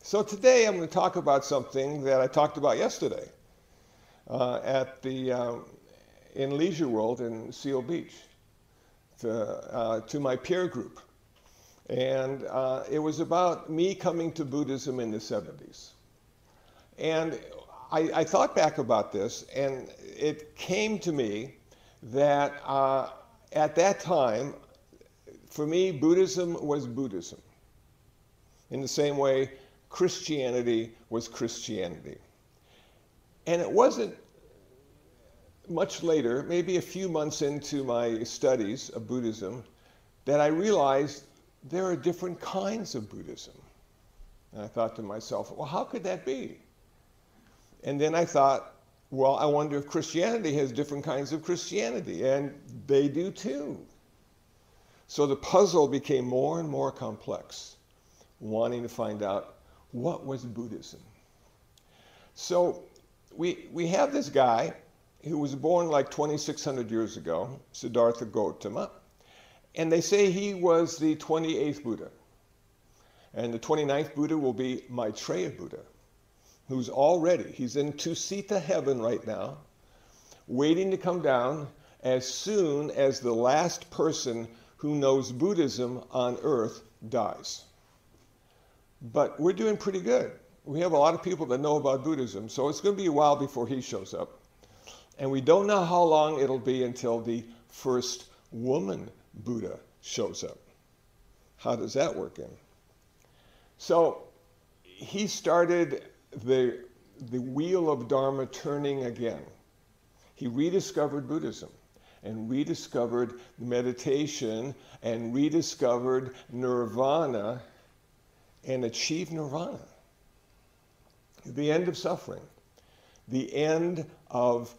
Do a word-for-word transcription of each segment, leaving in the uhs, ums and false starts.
So today I'm going to talk about something that I talked about yesterday uh, at the um, in Leisure World in Seal Beach to, uh, to my peer group. And uh, it was about me coming to Buddhism in the seventies. And I, I thought back about this, and it came to me that uh, at that time, for me, Buddhism was Buddhism. In the same way, Christianity was Christianity. And it wasn't much later, maybe a few months into my studies of Buddhism, that I realized there are different kinds of Buddhism. And I thought to myself, well, how could that be? And then I thought, well, I wonder if Christianity has different kinds of Christianity, and they do too. So the puzzle became more and more complex, wanting to find out what was Buddhism. So we, we have this guy who was born like twenty-six hundred years ago, Siddhartha Gautama, and they say he was the twenty-eighth Buddha. And the twenty-ninth Buddha will be Maitreya Buddha, who's already, he's in Tusita heaven right now, waiting to come down as soon as the last person who knows Buddhism on earth dies. But we're doing pretty good. We have a lot of people that know about Buddhism, so it's going to be a while before he shows up. And we don't know how long it'll be until the first woman Buddha shows up. How does that work in? So he started the, the wheel of Dharma turning again. He rediscovered Buddhism and rediscovered meditation and rediscovered nirvana and achieved nirvana. The end of suffering, the end of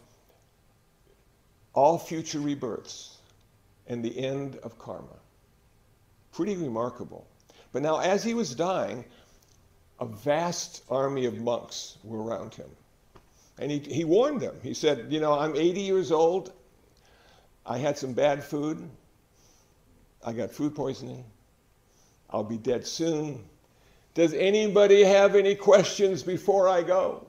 all future rebirths, and the end of karma. Pretty remarkable. But now, as he was dying, a vast army of monks were around him. And he, he warned them. He said, you know, I'm eighty years old. I had some bad food. I got food poisoning. I'll be dead soon. Does anybody have any questions before I go?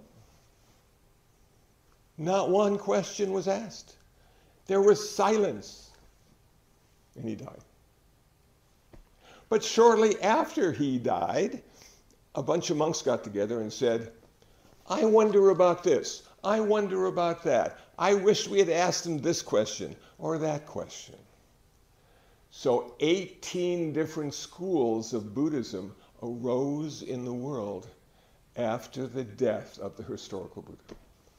Not one question was asked. There was silence. And he died. But shortly after he died, a bunch of monks got together and said, I wonder about this. I wonder about that. I wish we had asked him this question or that question. So eighteen different schools of Buddhism arose in the world after the death of the historical Buddha.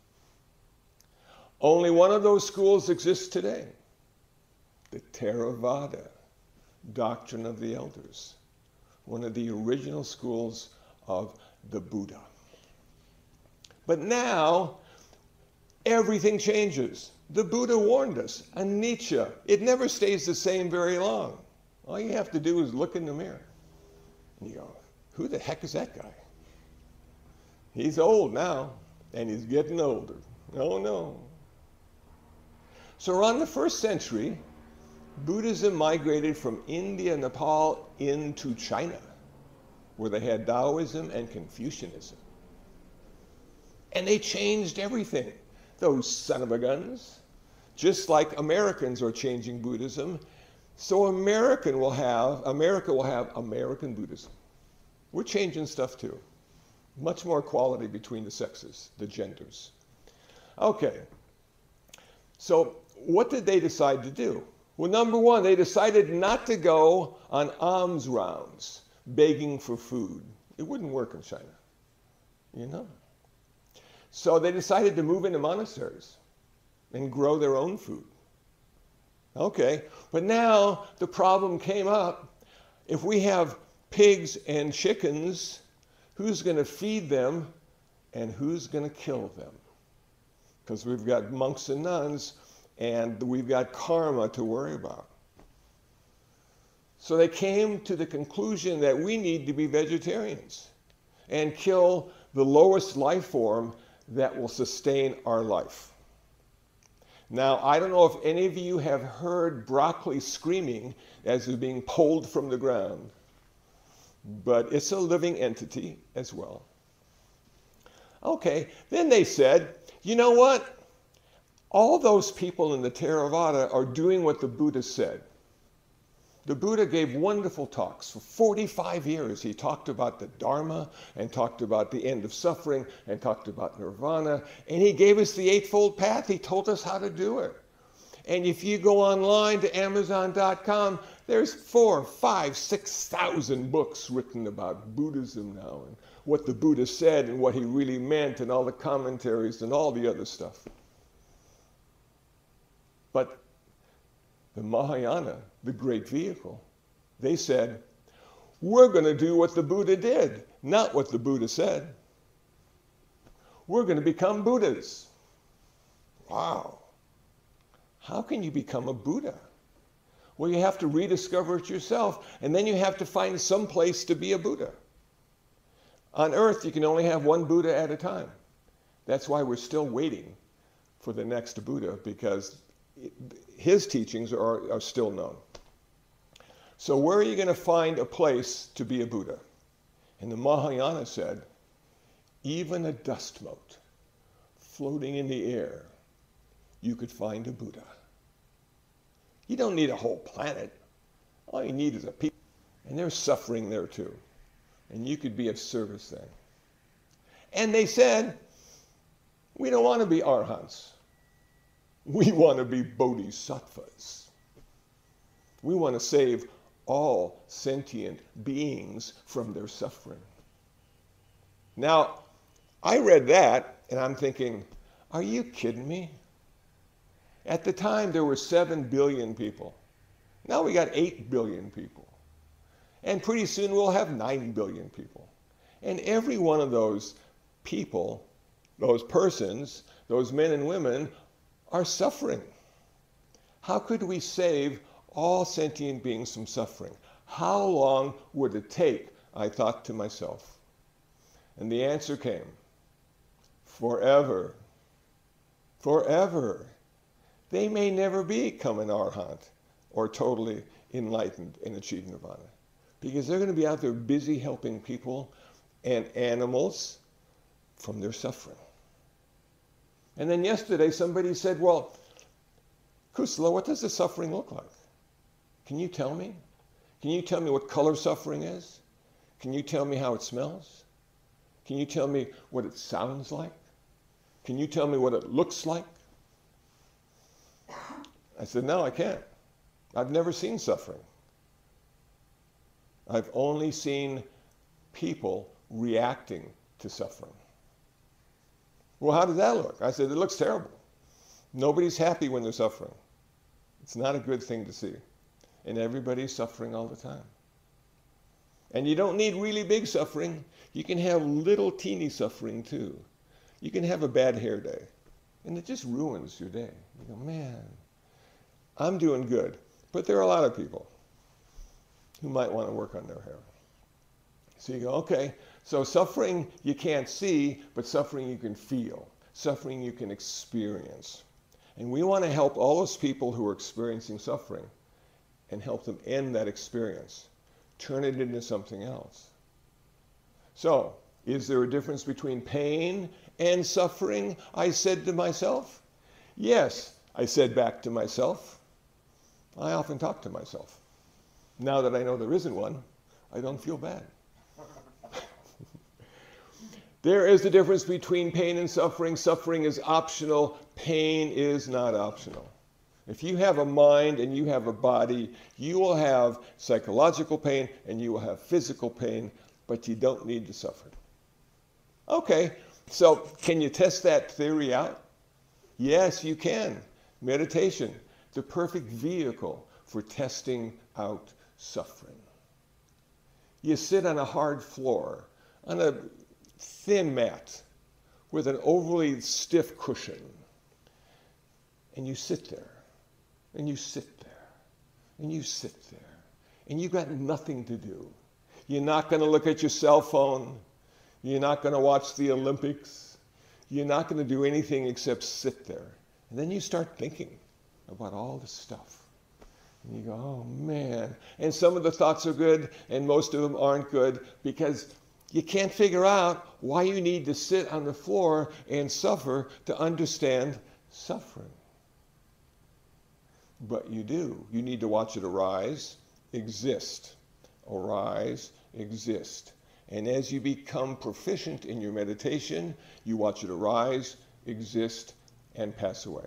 Only one of those schools exists today, the Theravada doctrine of the elders, one of the original schools of the Buddha. But now, everything changes. The Buddha warned us, anicca. It never stays the same very long. All you have to do is look in the mirror. And you go, who the heck is that guy? He's old now, and he's getting older. Oh no. So around the first century, Buddhism migrated from India, Nepal into China, where they had Taoism and Confucianism. And they changed everything. Those son of a guns. Just like Americans are changing Buddhism, so American will have, America will have American Buddhism. We're changing stuff too. Much more equality between the sexes, the genders. Okay, so what did they decide to do? Well, number one, they decided not to go on alms rounds, begging for food. It wouldn't work in China, you know. So they decided to move into monasteries and grow their own food. Okay, but now the problem came up. If we have pigs and chickens, who's going to feed them and who's going to kill them? Because we've got monks and nuns and we've got karma to worry about. So they came to the conclusion that we need to be vegetarians and kill the lowest life form that will sustain our life. Now, I don't know if any of you have heard broccoli screaming as it's being pulled from the ground. but it's a living entity as well. Okay, then they said, you know what? All those people in the Theravada are doing what the Buddha said. The Buddha gave wonderful talks. For forty-five years, he talked about the Dharma and talked about the end of suffering and talked about nirvana. And he gave us the Eightfold Path. He told us how to do it. And if you go online to Amazon dot com, there's four, five, six thousand books written about Buddhism now and what the Buddha said and what he really meant and all the commentaries and all the other stuff. But the Mahayana, the great vehicle, they said, we're going to do what the Buddha did, not what the Buddha said. We're going to become Buddhas. Wow. How can you become a Buddha? Well, you have to rediscover it yourself, and then you have to find some place to be a Buddha. On earth, you can only have one Buddha at a time. That's why we're still waiting for the next Buddha, because his teachings are, are still known. So where are you going to find a place to be a Buddha? And the Mahayana said, even a dust mote floating in the air, you could find a Buddha. You don't need a whole planet. All you need is a people. And there's suffering there too. And you could be of service then. And they said, we don't want to be arhants. We want to be bodhisattvas. We want to save all sentient beings from their suffering. Now, I read that and I'm thinking, are you kidding me? At the time, there were seven billion people. Now we got eight billion people. And pretty soon we'll have nine billion people. And every one of those people, those persons, those men and women, are suffering. How could we save all sentient beings from suffering? How long would it take? I thought to myself. And the answer came, forever. Forever. They may never become an arhat or totally enlightened and achieve nirvana, because they're going to be out there busy helping people and animals from their suffering. And then yesterday somebody said, well, Kusala, what does the suffering look like? Can you tell me? Can you tell me what color suffering is? Can you tell me how it smells? Can you tell me what it sounds like? Can you tell me what it looks like? I said, no, I can't. I've never seen suffering. I've only seen people reacting to suffering. Well, how does that look? I said, it looks terrible. Nobody's happy when they're suffering. It's not a good thing to see. And everybody's suffering all the time. And you don't need really big suffering. You can have little teeny suffering too. You can have a bad hair day, and it just ruins your day. You go, man, I'm doing good. But there are a lot of people who might want to work on their hair. So you go, okay, so suffering you can't see, but suffering you can feel. Suffering you can experience. And we want to help all those people who are experiencing suffering and help them end that experience. Turn it into something else. So, is there a difference between pain and suffering? I said to myself. Yes, I said back to myself. I often talk to myself. Now that I know there isn't one, I don't feel bad. There is a difference between pain and suffering. Suffering is optional. Pain is not optional. If you have a mind and you have a body, you will have psychological pain and you will have physical pain, but you don't need to suffer. Okay, so can you test that theory out? Yes, you can. Meditation, the perfect vehicle for testing out suffering. You sit on a hard floor, on a thin mat, with an overly stiff cushion, and you sit there, and you sit there, and you sit there, and you've got nothing to do. You're not going to look at your cell phone. You're not going to watch the Olympics. You're not going to do anything except sit there. And then you start thinking about all the stuff And you go, oh man. And some of the thoughts are good and most of them aren't good because you can't figure out why you need to sit on the floor and suffer to understand suffering. But you do. You need to watch it arise, exist. Arise, exist. And as you become proficient in your meditation, you watch it arise, exist, and pass away.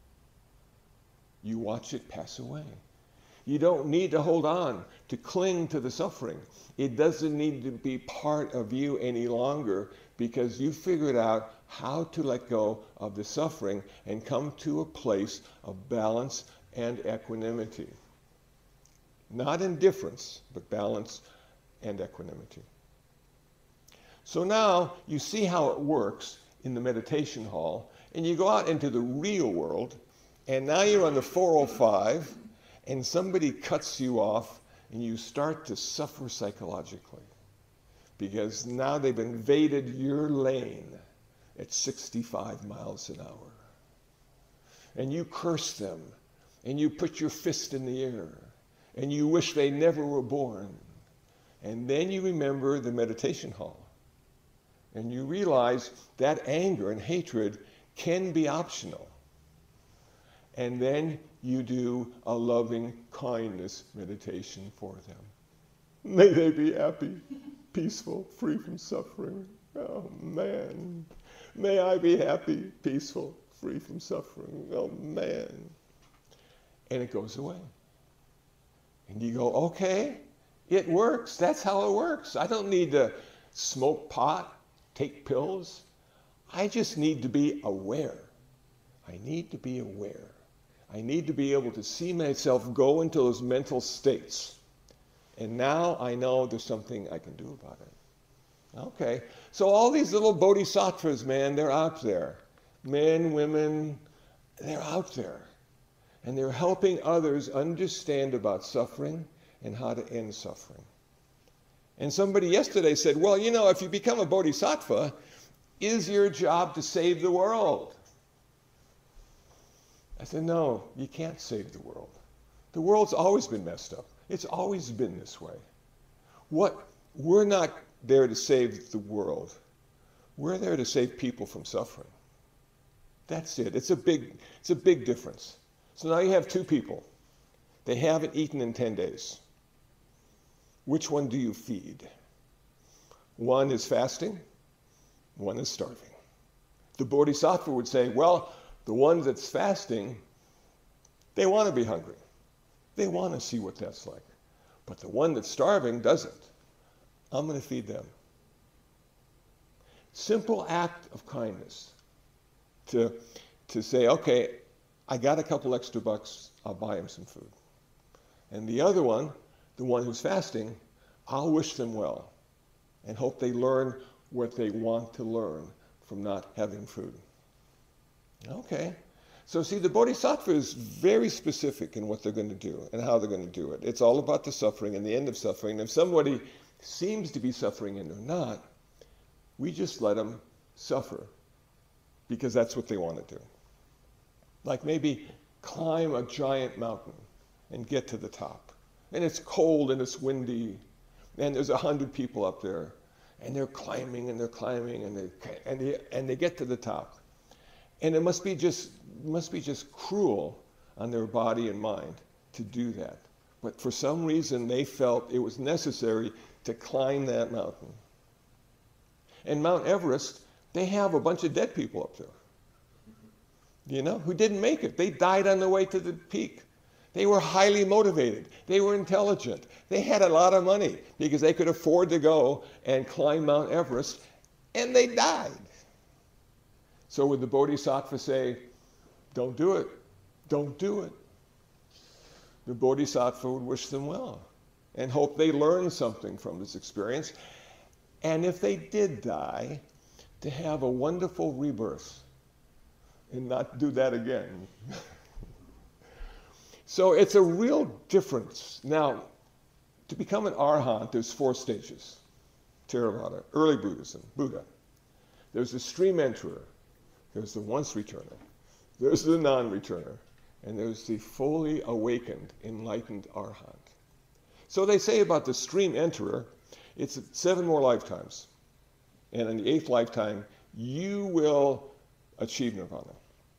You watch it pass away. You don't need to hold on to cling to the suffering. It doesn't need to be part of you any longer because you figured out how to let go of the suffering and come to a place of balance and equanimity. Not indifference, but balance and equanimity. So now you see how it works in the meditation hall, and you go out into the real world, and now you're on the four oh five, and somebody cuts you off, and you start to suffer psychologically because now they've invaded your lane at sixty-five miles an hour. And you curse them, and you put your fist in the air, and you wish they never were born. And then you remember the meditation hall, and you realize that anger and hatred can be optional. And then you do a loving kindness meditation for them. May they be happy, peaceful, free from suffering. Oh man. May I be happy, peaceful, free from suffering. Oh man. And it goes away. And you go, okay, it works. That's how it works. I don't need to smoke pot, take pills. I just need to be aware. I need to be aware. I need to be able to see myself go into those mental states. And now I know there's something I can do about it. Okay, so all these little bodhisattvas, man, they're out there. Men, women, they're out there. And they're helping others understand about suffering and how to end suffering. And somebody yesterday said, well, you know, if you become a bodhisattva, is your job to save the world? I said, no, you can't save the world. The world's always been messed up. It's always been this way. What? We're not there to save the world. We're there to save people from suffering. That's it. It's a big, it's a big difference. So now you have two people. They haven't eaten in ten days. Which one do you feed? One is fasting, one is starving. The bodhisattva would say, well, the one that's fasting, they want to be hungry. They want to see what that's like. But the one that's starving doesn't. I'm going to feed them. Simple act of kindness to, to say, okay, I got a couple extra bucks, I'll buy him some food. And the other one, the one who's fasting, I'll wish them well and hope they learn what they want to learn from not having food. Okay. So see, the bodhisattva is very specific in what they're going to do and how they're going to do it. It's all about the suffering and the end of suffering. And if somebody seems to be suffering and they're not, we just let them suffer because that's what they want to do. Like maybe climb a giant mountain and get to the top. And it's cold and it's windy and there's a hundred people up there and they're climbing and they're climbing and they, and they, and they get to the top. And it must be just must be just cruel on their body and mind to do that. But for some reason, they felt it was necessary to climb that mountain. And Mount Everest, they have a bunch of dead people up there, you know, who didn't make it. They died on the way to the peak. They were highly motivated. They were intelligent. They had a lot of money because they could afford to go and climb Mount Everest, and they died. So would the bodhisattva say, don't do it, don't do it? The bodhisattva would wish them well and hope they learn something from this experience. And if they did die, to have a wonderful rebirth and not do that again. So it's a real difference. Now, to become an arhat, there's four stages. Theravada, early Buddhism, Buddha. There's the stream enterer. There's the once returner. There's the non-returner. and there's the fully awakened, enlightened arhat. So they say about the stream enterer, it's seven more lifetimes. And in the eighth lifetime, you will achieve nirvana.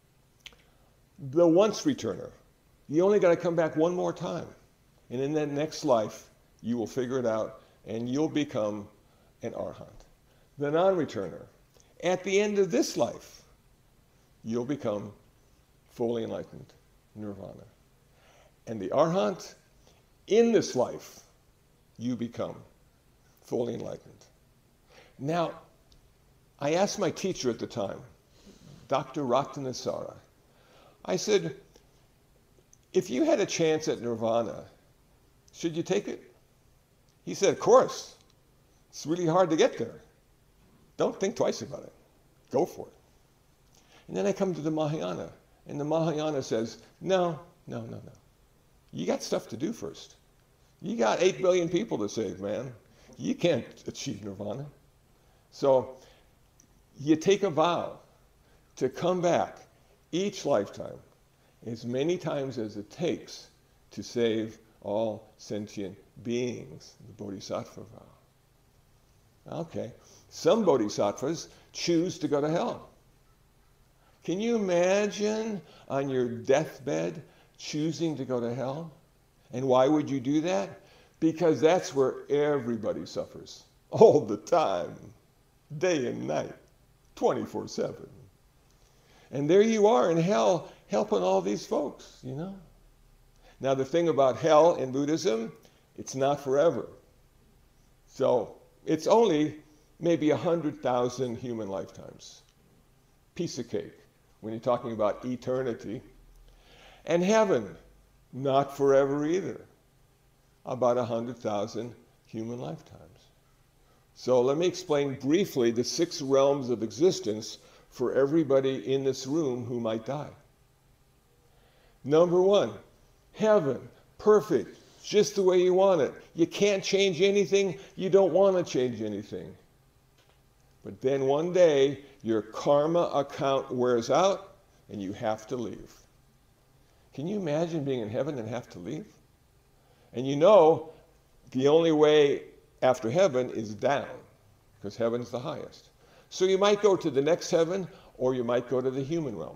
The once returner, you only got to come back one more time. And in that next life, you will figure it out and you'll become an arhat. The non-returner, at the end of this life, you'll become fully enlightened, nirvana. And the arhat, in this life, you become fully enlightened. Now, I asked my teacher at the time, Doctor Ratnasara, I said, if you had a chance at nirvana, should you take it? He said, of course. It's really hard to get there. Don't think twice about it. Go for it. And then I come to the Mahayana, and the Mahayana says, no, no, no, no. You got stuff to do first. You got eight billion people to save, man. You can't achieve nirvana. So you take a vow to come back each lifetime as many times as it takes to save all sentient beings, the Bodhisattva vow. Okay, some Bodhisattvas choose to go to hell. Can you imagine on your deathbed choosing to go to hell? And why would you do that? Because that's where everybody suffers, all the time, day and night, twenty-four seven. And there you are in hell, helping all these folks, you know? Now the thing about hell in Buddhism, it's not forever. So it's only maybe one hundred thousand human lifetimes. Piece of cake when you're talking about eternity. And heaven, not forever either. About one hundred thousand human lifetimes. So let me explain briefly the six realms of existence for everybody in this room who might die. Number one, heaven, perfect, just the way you want it. You can't change anything, you don't want to change anything. But then one day, your karma account wears out and you have to leave. Can you imagine being in heaven and have to leave? And you know, the only way after heaven is down, because heaven's the highest. So you might go to the next heaven, or you might go to the human realm.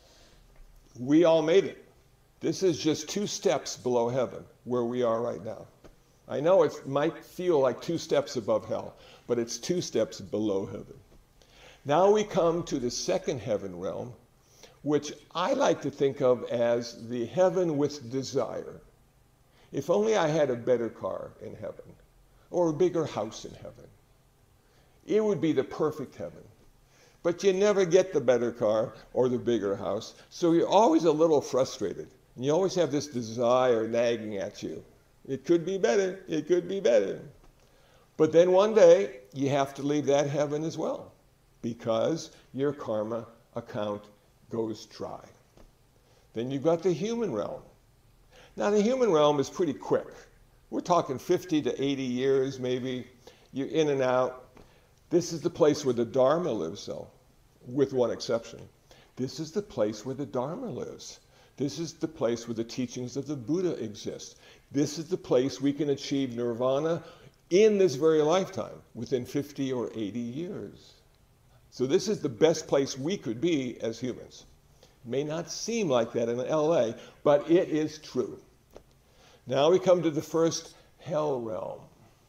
We all made it. This is just two steps below heaven, where we are right now. I know it might feel like two steps above hell, but it's two steps below heaven. Now we come to the second heaven realm, which I like to think of as the heaven with desire. If only I had a better car in heaven, or a bigger house in heaven, it would be the perfect heaven. But you never get the better car or the bigger house, so you're always a little frustrated. And you always have this desire nagging at you. It could be better, it could be better. But then one day, you have to leave that heaven as well, because your karma account goes dry. Then you've got the human realm. Now the human realm is pretty quick. We're talking fifty to eighty years maybe. You're in and out. This is the place where the Dharma lives, though, with one exception. This is the place where the Dharma lives. This is the place where the teachings of the Buddha exist. This is the place we can achieve nirvana in this very lifetime, within fifty or eighty years. So this is the best place we could be as humans. It may not seem like that in L A, but it is true. Now we come to the first hell realm.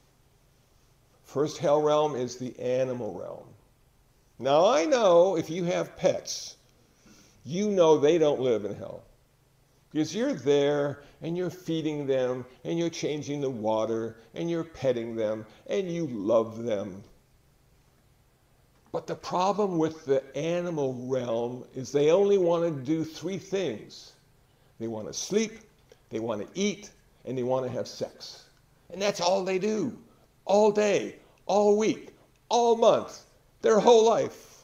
First hell realm is the animal realm. Now I know if you have pets, you know they don't live in hell. Because you're there and you're feeding them and you're changing the water and you're petting them and you love them. But the problem with the animal realm is they only want to do three things. They want to sleep, they want to eat, and they want to have sex. And that's all they do. All day, all week, all month, their whole life.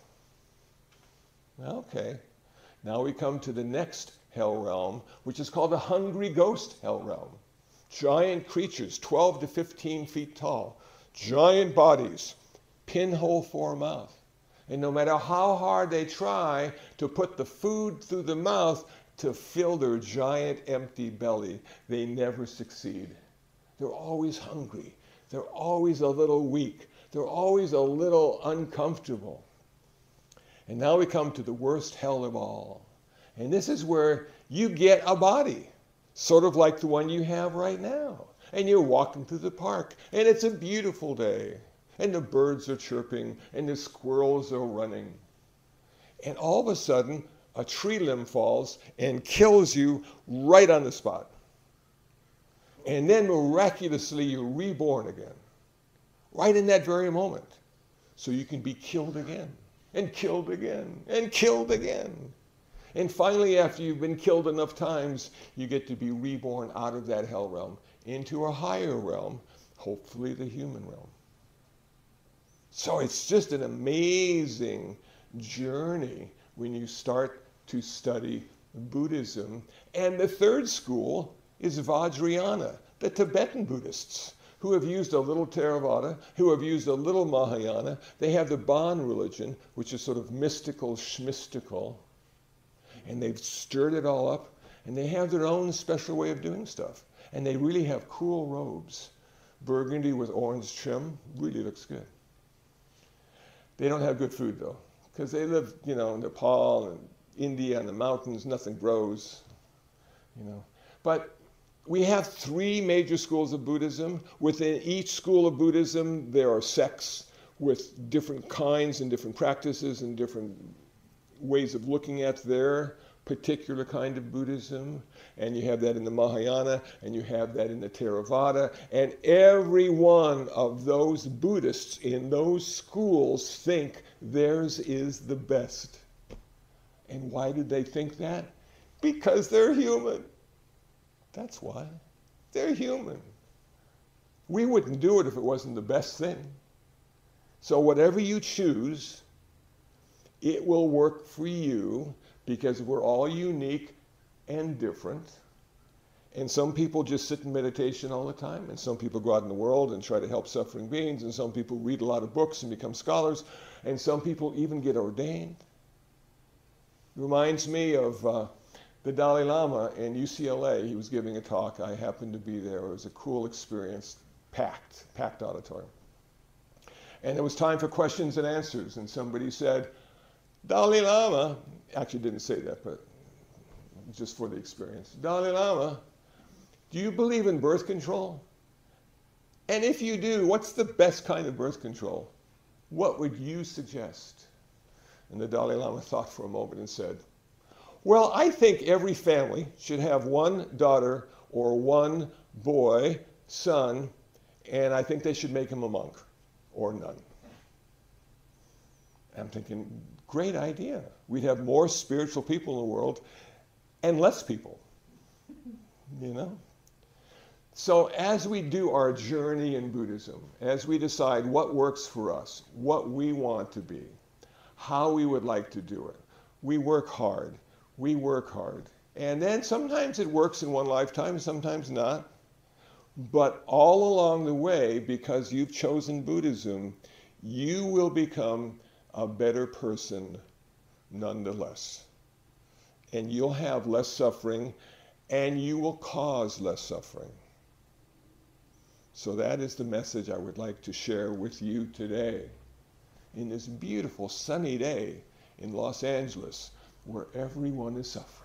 Okay, now we come to the next hell realm, which is called the hungry ghost hell realm. Giant creatures, twelve to fifteen feet tall, giant bodies, pinhole for a mouth. And no matter how hard they try to put the food through the mouth, to fill their giant empty belly, they never succeed. They're always hungry. They're always a little weak. They're always a little uncomfortable. And now we come to the worst hell of all. And this is where you get a body, sort of like the one you have right now. And you're walking through the park, and it's a beautiful day. And the birds are chirping, and the squirrels are running. And all of a sudden, a tree limb falls and kills you right on the spot. And then miraculously, you're reborn again, right in that very moment. So you can be killed again, and killed again, and killed again. And finally, after you've been killed enough times, you get to be reborn out of that hell realm into a higher realm, hopefully the human realm. So it's just an amazing journey when you start to study Buddhism. And the third school is Vajrayana, the Tibetan Buddhists, who have used a little Theravada, who have used a little Mahayana. They have the Bon religion, which is sort of mystical, schmystical. And they've stirred it all up, and they have their own special way of doing stuff. And they really have cool robes. Burgundy with orange trim, really looks good. They don't have good food though, because they live, you know, in Nepal and India and the mountains, nothing grows, you know. But we have three major schools of Buddhism. Within each school of Buddhism, there are sects with different kinds and different practices and different ways of looking at their particular kind of Buddhism. And you have that in the Mahayana, and you have that in the Theravada. And every one of those Buddhists in those schools think theirs is the best. And why did they think that? Because they're human. That's why. They're human. We wouldn't do it if it wasn't the best thing. So whatever you choose, it will work for you, because we're all unique and different. And some people just sit in meditation all the time, and some people go out in the world and try to help suffering beings, and some people read a lot of books and become scholars, and some people even get ordained. It reminds me of uh, the Dalai Lama in U C L A. He was giving a talk. I happened to be there. It was a cool experience, packed, packed auditorium. And it was time for questions and answers, and somebody said, Dalai Lama, actually didn't say that, but just for the experience. Dalai Lama, do you believe in birth control? And if you do, what's the best kind of birth control? What would you suggest? And the Dalai Lama thought for a moment and said, well, I think every family should have one daughter or one boy, son, and I think they should make him a monk or nun. I'm thinking, great idea. We'd have more spiritual people in the world and less people, you know? So as we do our journey in Buddhism, as we decide what works for us, what we want to be, how we would like to do it, we work hard, we work hard. And then sometimes it works in one lifetime, sometimes not. But all along the way, because you've chosen Buddhism, you will become a better person nonetheless. And you'll have less suffering, and you will cause less suffering. So that is the message I would like to share with you today, in this beautiful sunny day in Los Angeles, where everyone is suffering.